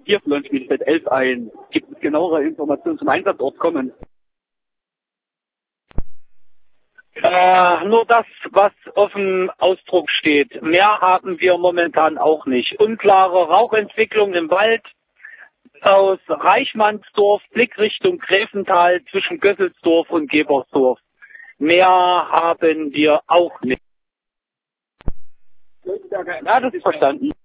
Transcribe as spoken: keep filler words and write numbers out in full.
Tierflon Spielfeld elf ein. Gibt es genauere Informationen zum Einsatzort kommen? Äh, nur das, was auf dem Ausdruck steht. Mehr haben wir momentan auch nicht. Unklare Rauchentwicklung im Wald aus Reichmannsdorf, Blickrichtung Gräfental zwischen Gösselsdorf und Gebersdorf. Mehr haben wir auch nicht. Ja, das ist verstanden.